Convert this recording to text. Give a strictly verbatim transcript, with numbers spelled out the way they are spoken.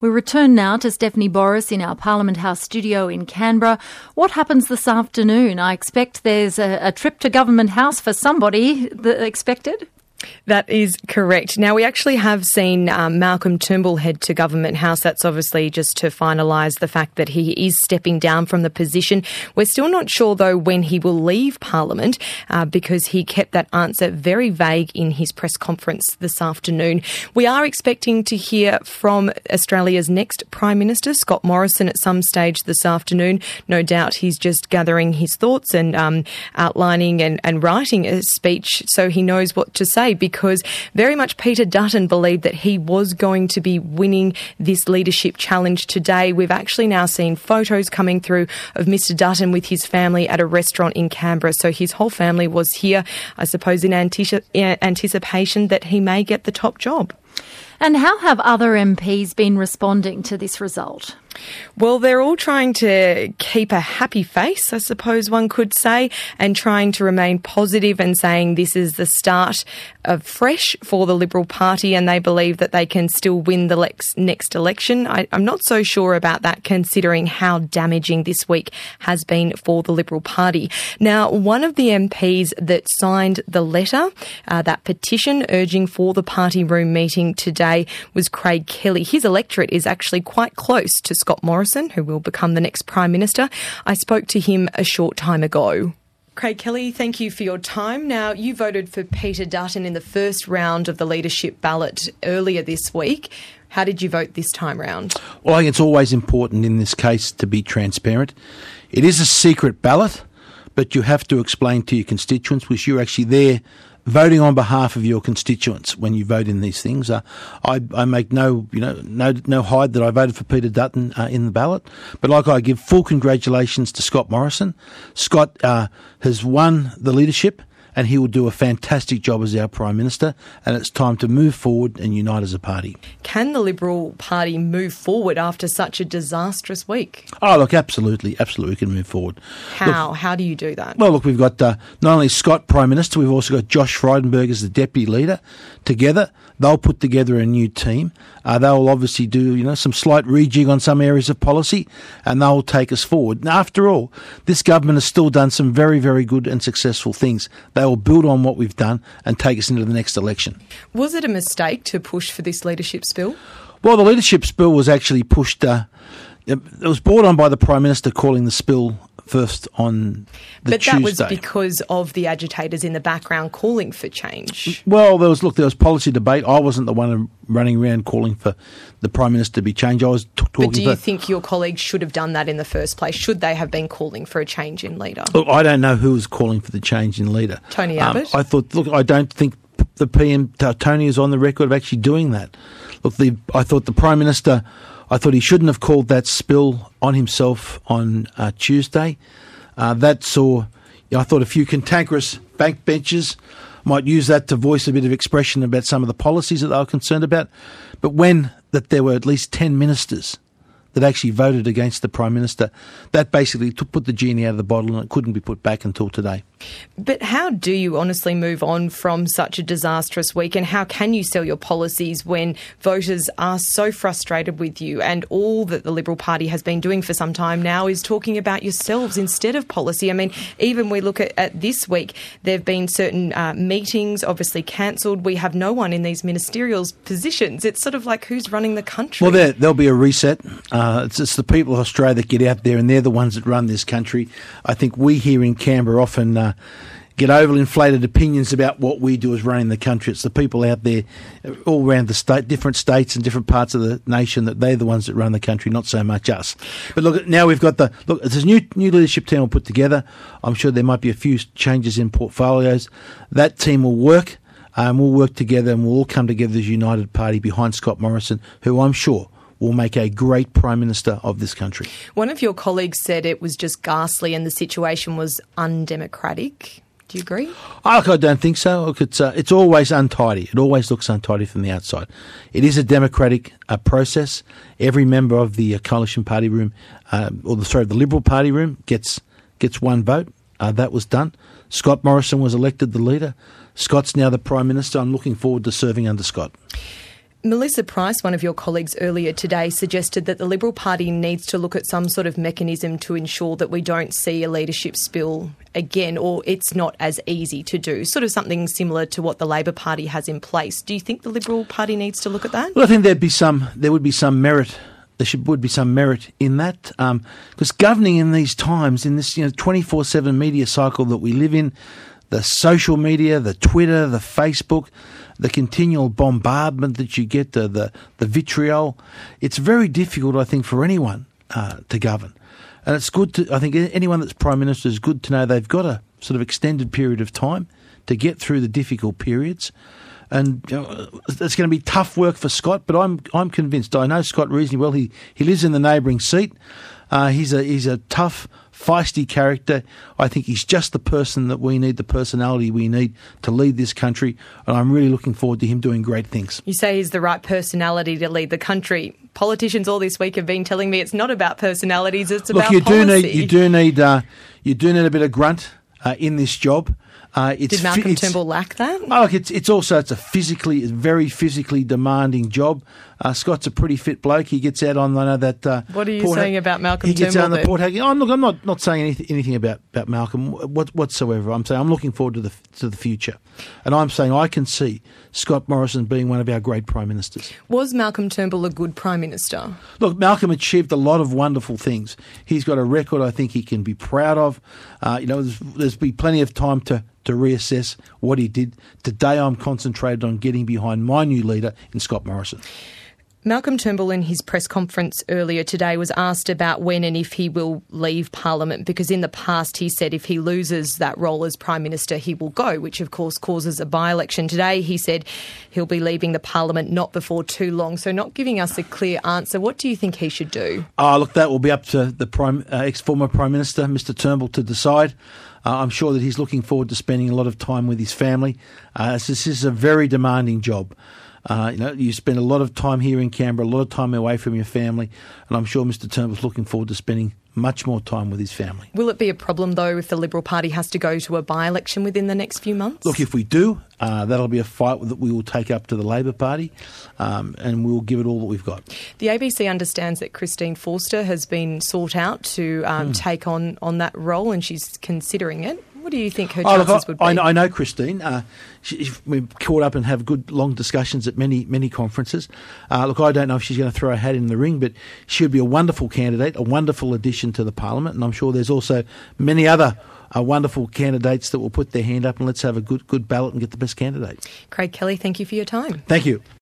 We return now to Stephanie Boris in our Parliament House studio in Canberra. What happens this afternoon? I expect there's a, a trip to Government House for somebody that expected. That is correct. Now, we actually have seen um, Malcolm Turnbull head to Government House. That's obviously just to finalise the fact that he is stepping down from the position. We're still not sure, though, when he will leave Parliament uh, because he kept that answer very vague in his press conference this afternoon. We are expecting to hear from Australia's next Prime Minister, Scott Morrison, at some stage this afternoon. No doubt he's just gathering his thoughts and um, outlining and, and writing a speech so he knows what to say, because very much Peter Dutton believed that he was going to be winning this leadership challenge today. We've actually now seen photos coming through of Mister Dutton with his family at a restaurant in Canberra. So his whole family was here, I suppose, in antici- anticipation that he may get the top job. And how have other M Ps been responding to this result? Well, they're all trying to keep a happy face, I suppose one could say, and trying to remain positive and saying this is the start of fresh for the Liberal Party, and they believe that they can still win the lex- next election. I, I'm not so sure about that, considering how damaging this week has been for the Liberal Party. Now, one of the M Ps that signed the letter, uh, that petition urging for the party room meeting today, was Craig Kelly. His electorate is actually quite close to Scott Morrison, who will become the next Prime Minister. I spoke to him a short time ago. Craig Kelly, thank you for your time. Now, you voted for Peter Dutton in the first round of the leadership ballot earlier this week. How did you vote this time round? Well, I think it's always important in this case to be transparent. It is a secret ballot, but you have to explain to your constituents, which you're actually there voting on behalf of your constituents when you vote in these things. Uh, I, I make no, you know, no, no hide that I voted for Peter Dutton uh, in the ballot. But like I give full congratulations to Scott Morrison. Scott uh, has won the leadership, and he will do a fantastic job as our Prime Minister, and it's time to move forward and unite as a party. Can the Liberal Party move forward after such a disastrous week? Oh, look, absolutely, absolutely we can move forward. How? Look, How do you do that? Well, look, we've got uh, not only Scott Prime Minister, we've also got Josh Frydenberg as the Deputy Leader. Together, they'll put together a new team. Uh, they'll obviously do, you know, some slight rejig on some areas of policy, and they'll take us forward. And after all, this government has still done some very, very good and successful things. They will build on what we've done and take us into the next election. Was it a mistake to push for this leadership spill? Well, the leadership spill was actually pushed, uh, it was brought on by the Prime Minister calling the spill first on the but Tuesday. But that was because of the agitators in the background calling for change. Well, there was, look, there was policy debate. I wasn't the one running around calling for the Prime Minister to be changed. I was t- talking But do you for, think your colleagues should have done that in the first place? Should they have been calling for a change in leader? Look, I don't know who was calling for the change in leader. Tony Abbott? Um, I thought, look, I don't think the P M, Tony, is on the record of actually doing that. Look, the, I thought the Prime Minister, I thought he shouldn't have called that spill on himself on uh, Tuesday. Uh, that saw, you know, I thought a few cantankerous backbenchers might use that to voice a bit of expression about some of the policies that they were concerned about. But when that there were at least ten ministers that actually voted against the Prime Minister, that basically took, put the genie out of the bottle, and it couldn't be put back until today. But how do you honestly move on from such a disastrous week, and how can you sell your policies when voters are so frustrated with you, and all that the Liberal Party has been doing for some time now is talking about yourselves instead of policy? I mean, even we look at, at this week, there have been certain uh, meetings obviously cancelled. We have no one in these ministerial positions. It's sort of like, who's running the country? Well, there, there'll be a reset. Uh, it's, it's the people of Australia that get out there, and they're the ones that run this country. I think we here in Canberra often uh, get over-inflated opinions about what we do as running the country. It's the people out there all around the state, different states and different parts of the nation, that they're the ones that run the country, not so much us. But look, now we've got the, look, there's a new, new leadership team we'll put together. I'm sure there might be a few changes in portfolios. That team will work, and um, we'll work together, and we'll all come together as a united party behind Scott Morrison, who I'm sure will make a great Prime Minister of this country. One of your colleagues said it was just ghastly and the situation was undemocratic. Do you agree? Oh, look, I don't think so. Look, it's uh, it's always untidy. It always looks untidy from the outside. It is a democratic uh, process. Every member of the uh, Coalition Party room, uh, or the sorry, the Liberal Party room, gets gets one vote. Uh, that was done. Scott Morrison was elected the leader. Scott's now the Prime Minister. I'm looking forward to serving under Scott. Melissa Price, one of your colleagues earlier today, suggested that the Liberal Party needs to look at some sort of mechanism to ensure that we don't see a leadership spill again, or it's not as easy to do, sort of something similar to what the Labor Party has in place. Do you think the Liberal Party needs to look at that? Well, I think there'd be some, there would be some merit. There should, would be some merit in that, because um, governing in these times, in this you know twenty-four seven media cycle that we live in, the social media, the Twitter, the Facebook, the continual bombardment that you get, the the, the vitriol, it's very difficult, I think, for anyone uh, to govern. And it's good to, I think anyone that's Prime Minister is good to know they've got a sort of extended period of time to get through the difficult periods. And you know, it's going to be tough work for Scott, but I'm I'm convinced. I know Scott reasonably well. He he lives in the neighbouring seat. Uh, he's a he's a tough, feisty character. I think he's just the person that we need, the personality we need to lead this country. And I'm really looking forward to him doing great things. You say he's the right personality to lead the country. Politicians all this week have been telling me it's not about personalities; it's Look, about you policy. do need you do need uh, you do need a bit of grunt uh, in this job. Uh, it's Did Malcolm fi- Turnbull lack that? Oh, look, it's it's also it's a physically, it's a very physically demanding job. Uh, Scott's a pretty fit bloke. He gets out on I know that. Uh, what are you Port saying ha- about Malcolm He gets Turnbull? out on the then? Port Hagging. Oh, look, I'm not, not saying anything, anything about, about Malcolm what, whatsoever. I'm saying I'm looking forward to the to the future, and I'm saying I can see Scott Morrison being one of our great prime ministers. Was Malcolm Turnbull a good prime minister? Look, Malcolm achieved a lot of wonderful things. He's got a record I think he can be proud of. Uh, you know, there's, there's been plenty of time to. to reassess what he did. Today I'm concentrated on getting behind my new leader in Scott Morrison. Malcolm Turnbull in his press conference earlier today was asked about when and if he will leave Parliament, because in the past he said if he loses that role as Prime Minister he will go, which of course causes a by-election. Today he said he'll be leaving the Parliament not before too long, so not giving us a clear answer. What do you think he should do? Oh, look, that will be up to the prime, uh, ex-former Prime Minister, Mister Turnbull, to decide. Uh, I'm sure that he's looking forward to spending a lot of time with his family. Uh, this is a very demanding job. Uh, you know, you spend a lot of time here in Canberra, a lot of time away from your family, and I'm sure Mister Turnbull's looking forward to spending much more time with his family. Will it be a problem, though, if the Liberal Party has to go to a by-election within the next few months? Look, if we do, uh, that'll be a fight that we will take up to the Labor Party, um, and we'll give it all that we've got. The A B C understands that Christine Forster has been sought out to um, mm. take on, on that role, and she's considering it. What do you think her chances oh, look, would be? I, I know Christine. Uh, she, we've caught up and have good long discussions at many, many conferences. Uh, look, I don't know if she's going to throw her hat in the ring, but she would be a wonderful candidate, a wonderful addition to the Parliament, and I'm sure there's also many other uh, wonderful candidates that will put their hand up, and let's have a good, good ballot and get the best candidate. Craig Kelly, thank you for your time. Thank you.